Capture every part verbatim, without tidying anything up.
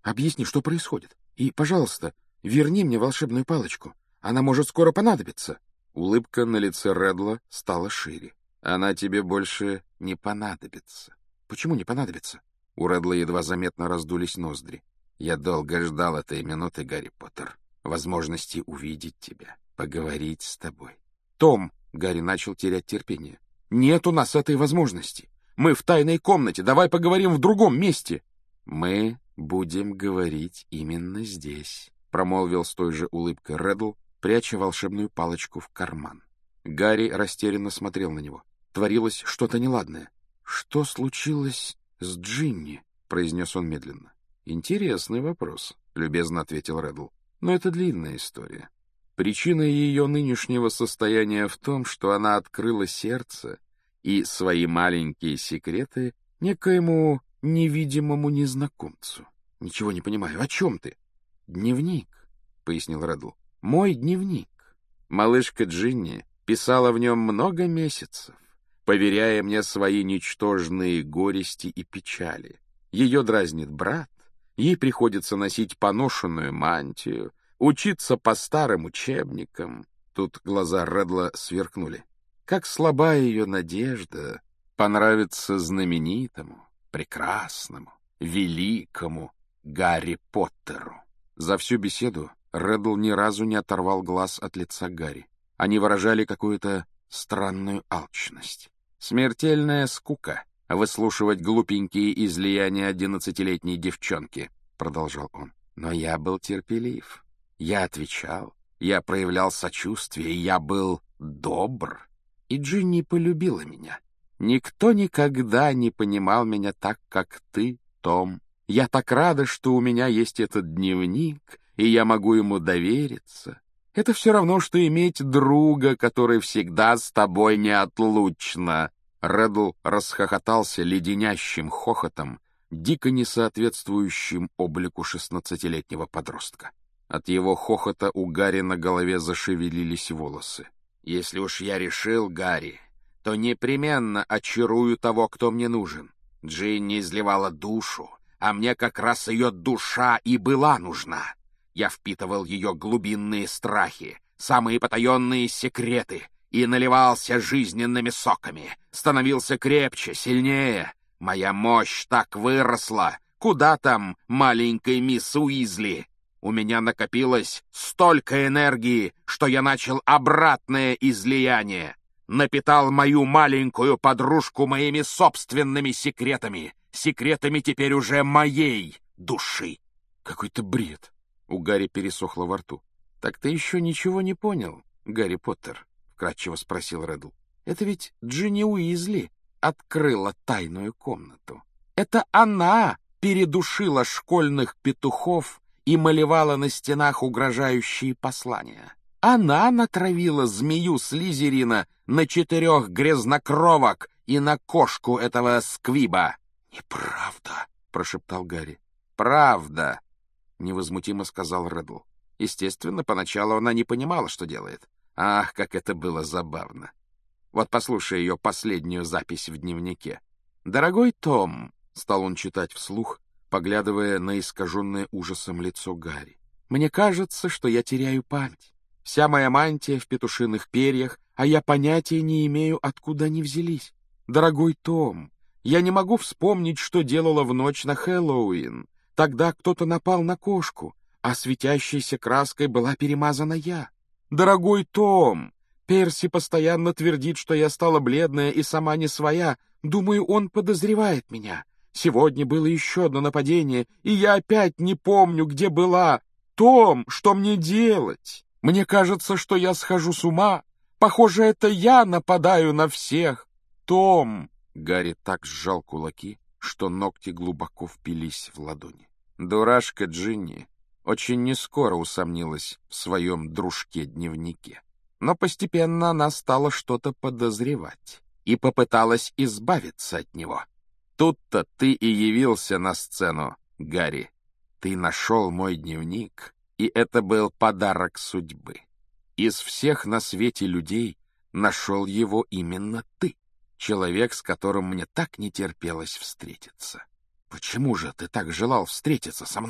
Объясни, что происходит. И, пожалуйста, верни мне волшебную палочку. Она может скоро понадобиться». Улыбка на лице Редла стала шире. «Она тебе больше не понадобится». «Почему не понадобится?» У Редла едва заметно раздулись ноздри. «Я долго ждал этой минуты, Гарри Поттер. Возможности увидеть тебя, поговорить с тобой». «Том!» — Гарри начал терять терпение. «Нет у нас этой возможности. Мы в тайной комнате. Давай поговорим в другом месте». «Мы будем говорить именно здесь», — промолвил с той же улыбкой Редл, пряча волшебную палочку в карман. Гарри растерянно смотрел на него. Творилось что-то неладное. «Что случилось с Джинни?» — произнес он медленно. «Интересный вопрос», — любезно ответил Редл. «Но это длинная история. Причина ее нынешнего состояния в том, что она открыла сердце и свои маленькие секреты некоему невидимому незнакомцу». «Ничего не понимаю. О чем ты?» «Дневник», — пояснил Редл. «Мой дневник». Малышка Джинни писала в нем много месяцев, поверяя мне свои ничтожные горести и печали. Ее дразнит брат, ей приходится носить поношенную мантию, учиться по старым учебникам. Тут глаза Редла сверкнули. Как слаба ее надежда понравиться знаменитому, прекрасному, великому Гарри Поттеру. За всю беседу Редл ни разу не оторвал глаз от лица Гарри. Они выражали какую-то странную алчность. «Смертельная скука — выслушивать глупенькие излияния одиннадцатилетней девчонки», — продолжал он. «Но я был терпелив. Я отвечал, я проявлял сочувствие, я был добр. И Джинни полюбила меня. Никто никогда не понимал меня так, как ты, Том. Я так рада, что у меня есть этот дневник, и я могу ему довериться. Это все равно, что иметь друга, который всегда с тобой неотлучно». Редл расхохотался леденящим хохотом, дико несоответствующим облику шестнадцатилетнего подростка. От его хохота у Гарри на голове зашевелились волосы. «Если уж я решил, Гарри, то непременно очарую того, кто мне нужен. Джинни изливала душу, а мне как раз ее душа и была нужна. Я впитывал ее глубинные страхи, самые потаенные секреты и наливался жизненными соками, становился крепче, сильнее. Моя мощь так выросла. Куда там маленькой мисс Уизли? У меня накопилось столько энергии, что я начал обратное излияние. Напитал мою маленькую подружку моими собственными секретами, секретами теперь уже моей души». «Какой-то бред!» У Гарри пересохло во рту. «Так ты еще ничего не понял, Гарри Поттер?» — вкратчиво спросил Редл. «Это ведь Джинни Уизли открыла тайную комнату. Это она передушила школьных петухов и малевала на стенах угрожающие послания. Она натравила змею Слизерина на четырех грязнокровок и на кошку этого Сквиба». «Неправда», — прошептал Гарри. «Правда», — невозмутимо сказал Редл. Естественно, поначалу она не понимала, что делает. Ах, как это было забавно. Вот послушай ее последнюю запись в дневнике. «Дорогой Том», — стал он читать вслух, поглядывая на искаженное ужасом лицо Гарри, «мне кажется, что я теряю память. Вся моя мантия в петушиных перьях, а я понятия не имею, откуда они взялись. Дорогой Том, я не могу вспомнить, что делала в ночь на Хэллоуин. Тогда кто-то напал на кошку, а светящейся краской была перемазана я. Дорогой Том, Перси постоянно твердит, что я стала бледная и сама не своя. Думаю, он подозревает меня. Сегодня было еще одно нападение, и я опять не помню, где была. Том, что мне делать? Мне кажется, что я схожу с ума. Похоже, это я нападаю на всех. Том!» Гарри так сжал кулаки, что ногти глубоко впились в ладони. Дурашка Джинни очень нескоро усомнилась в своем дружке-дневнике. Но постепенно она стала что-то подозревать и попыталась избавиться от него. Тут-то ты и явился на сцену, Гарри. Ты нашел мой дневник, и это был подарок судьбы. Из всех на свете людей нашел его именно ты, человек, с которым мне так не терпелось встретиться. Почему же ты так желал встретиться со мной?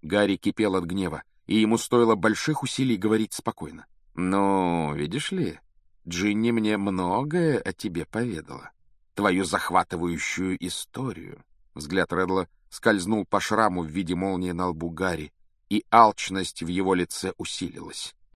Гарри кипел от гнева, и ему стоило больших усилий говорить спокойно. «Ну, видишь ли, Джинни мне многое о тебе поведала. Твою захватывающую историю». Взгляд Редла скользнул по шраму в виде молнии на лбу Гарри, и алчность в его лице усилилась.